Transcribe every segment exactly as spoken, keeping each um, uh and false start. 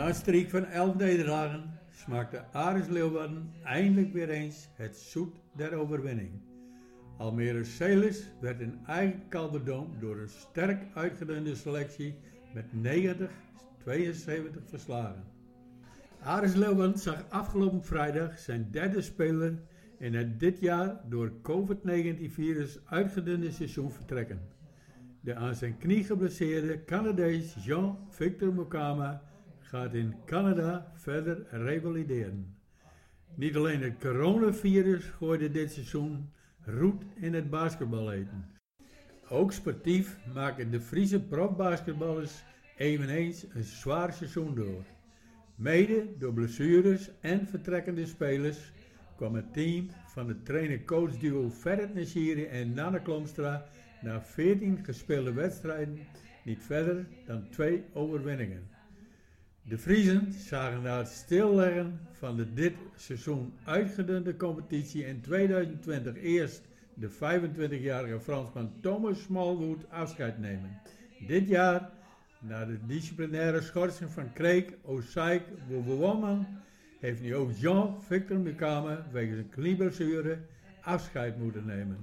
Na een streak van elf nederlagen smaakte Aris Leeuwarden eindelijk weer eens het zoet der overwinning. Almere Sailors werd in eigen Calderdoom door een sterk uitgedunde selectie met negentig tweeënzeventig verslagen. Aris Leeuwarden zag afgelopen vrijdag zijn derde speler in het dit jaar door covid negentien virus uitgedunde seizoen vertrekken. De aan zijn knie geblesseerde Canadees Jean-Victor Mukama gaat in Canada verder revalideren. Niet alleen het coronavirus gooide dit seizoen roet in het basketbaleten. Ook sportief maken de Friese profbasketballers eveneens een zwaar seizoen door. Mede door blessures en vertrekkende spelers kwam het team van de trainer-coach duo Ferret Nashiri en Nanne Klomstra na veertien gespeelde wedstrijden niet verder dan twee overwinningen. De Friezen zagen na het stilleggen van de dit seizoen uitgedunde competitie in tweeduizend twintig eerst de vijfentwintigjarige Fransman Thomas Smallwood afscheid nemen. Dit jaar, na de disciplinaire schorsing van Kreek, Osaik, Woewoman, heeft nu ook Jean-Victor Mukama wegens een knieblessure afscheid moeten nemen.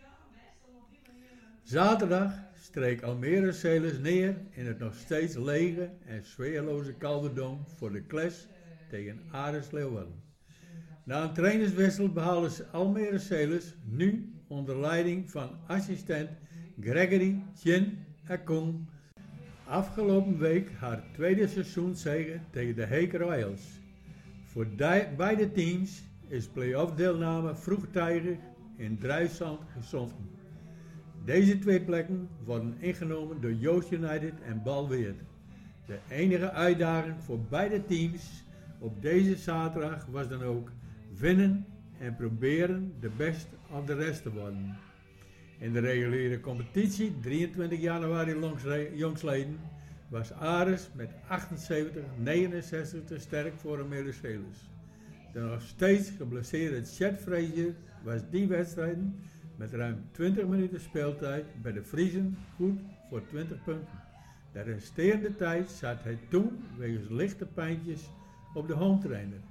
Zaterdag streek Almere Sailors neer in het nog steeds lege en sfeerloze Calderdoom voor de clash tegen Aris Leeuwarden. Na een trainerswissel behaalden Almere Sailors nu onder leiding van assistent Gregory Chin Akung afgelopen week haar tweede seizoenszege tegen de Heek Royals. Voor die, beide teams is play-off deelname vroegtijdig in Drijfzand gezonken. Deze twee plekken worden ingenomen door Joost United en Balweert. De enige uitdaging voor beide teams op deze zaterdag was dan ook winnen en proberen de best of de rest te worden. In de reguliere competitie, drieëntwintig januari jongstleden, was Aris met achtenzeventig negenenzestig te sterk voor Almere Sailors. De nog steeds geblesseerde Chet Frazier was die wedstrijd met ruim twintig minuten speeltijd bij de Friezen goed voor twintig punten. De resterende tijd zat hij toen wegens lichte pijntjes op de home trainer.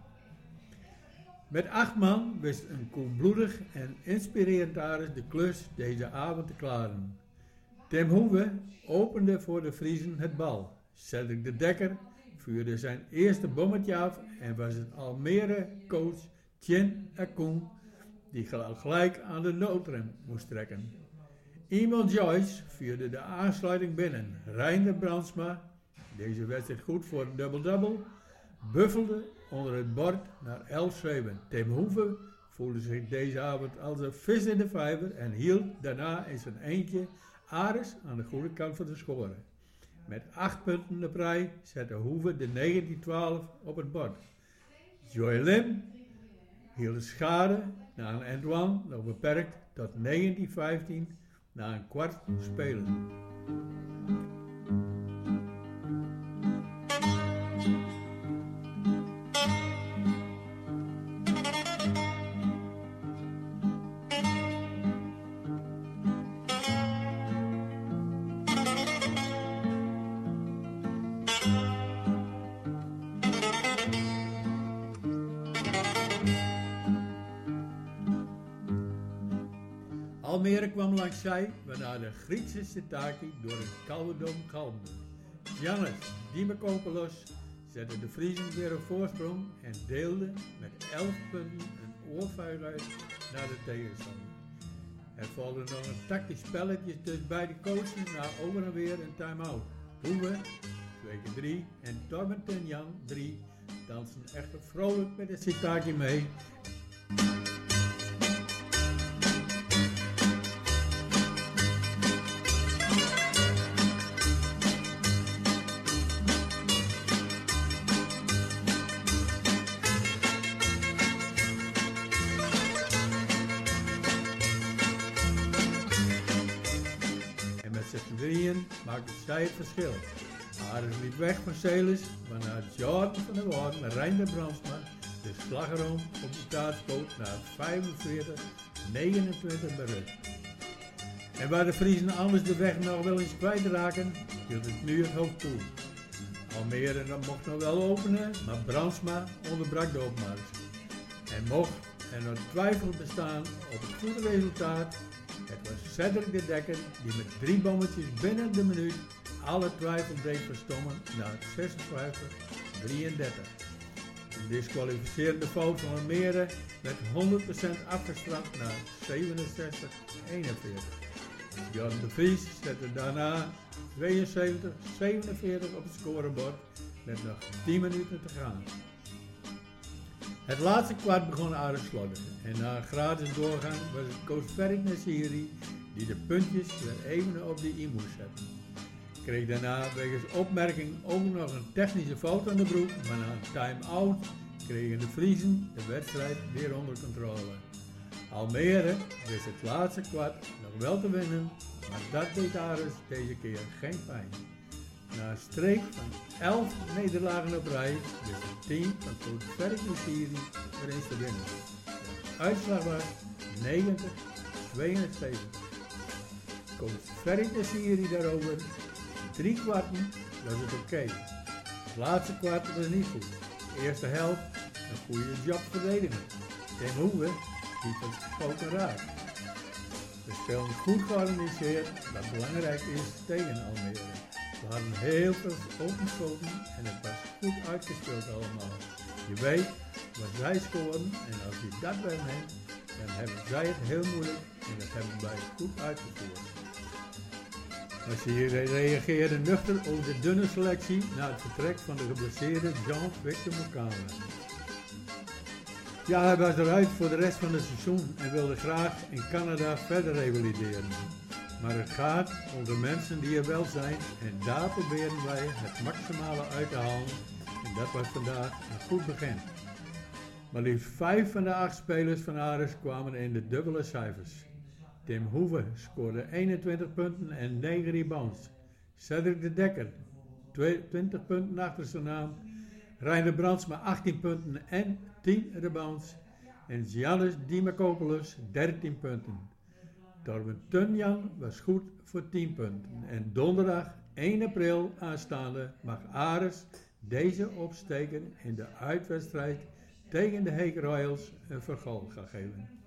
Met acht man wist een koelbloedig en inspirerend Aris de klus deze avond te klaren. Tim Hoeve opende voor de Friezen het bal. Cedric de Dekker vuurde zijn eerste bommetje af en was het Almere coach Chin Akung die gelijk aan de noodrem moest trekken. Iemand Joyce vuurde de aansluiting binnen. Reinder Brandsma, deze wedstrijd goed voor een double-double, buffelde onder het bord naar elf zeven. Tim Hoeve voelde zich deze avond als een vis in de vijver en hield daarna in zijn eentje Aris aan de goede kant van de score. Met acht punten op rij zette Hoeve de negentien twaalf op het bord. Joy Lim hield de schade na een end one nog beperkt tot negentien vijftien na een kwart spelen. Almere kwam langs zij, waarna de Griekse Sitaki door het Calderdoom galmde. Giannis Dimakopoulos zette de Friezen weer op voorsprong en deelde met elf punten een oorvuil uit naar de tegenstander. Er volgde nog een tactisch spelletje tussen beide coaches na over en weer een time-out. Hoeve, twee keer drie en Torben Tenjan, drie, dansen echter vrolijk met de Sitaki mee. Drieën maakte zij het verschil. Aris liep weg van Sailors, waarna Jordan van der Waard met Reinder Brandsma de slagroom op de taart spoot naar vijfenveertig negenentwintig berust. En waar de Friezen anders de weg nog wel eens kwijtraken, hield het nu het hoofd toe. Almere mocht nog wel openen, maar Brandsma onderbrak de opmars. En mocht er nog twijfel bestaan op het goede resultaat, het was Cedric de Dekker die met drie bommetjes binnen de minuut alle twijfel deed verstommen naar zesenvijftig drieëndertig. Een disqualificerende fout van Almere werd honderd procent afgestraft naar zevenenzestig eenenveertig. Jan de Vries zette daarna tweeënzeventig zevenenveertig op het scorebord met nog tien minuten te gaan. Het laatste kwart begon aardig slordig en na een gratis doorgang was het coach Ferrik Nassiri die de puntjes weer even op de i moest zetten. Kreeg daarna wegens opmerking ook nog een technische fout aan de broek, maar na een time-out kregen de Friezen de wedstrijd weer onder controle. Almere wist het laatste kwart nog wel te winnen, maar dat deed Ares deze keer geen pijn. Na een streek van elf nederlagen op rij wist het team van coach Ferrik Nassiri er eens te winnen. De uitslag was negentig tweeënzeventig. Coach Ferrik Nassiri daarover, drie kwarten was het oké. Okay. Het laatste kwart was niet goed. De eerste helft een goede job verdedigen. Ten Hoeve liep het geschoten raak. We speelden goed georganiseerd, wat belangrijk is tegen Almere. We hadden heel veel openschoten en het was goed uitgespeeld allemaal. Je weet wat zij scoren en als je dat wegneemt, dan hebben zij het heel moeilijk en dat hebben wij goed uitgevoerd. Als je reageerde nuchter over de dunne selectie na het vertrek van de geblesseerde Jean-Victor Mokama. Ja, hij was eruit voor de rest van het seizoen en wilde graag in Canada verder revalideren. Maar het gaat om de mensen die er wel zijn en daar proberen wij het maximale uit te halen en dat was vandaag een goed begin. Maar liefst vijf van de acht spelers van Ares kwamen in de dubbele cijfers. Tim Hoeve scoorde eenentwintig punten en negen rebounds. Cedric de Dekker twintig punten achter zijn naam. Reiner Brandsma achttien punten en tien rebounds. En Giannis Dimakopoulos dertien punten. Torben Tunjan was goed voor tien punten. En donderdag één april aanstaande mag Ares deze opsteker in de uitwedstrijd tegen de Heek Royals een vergoal gaan geven.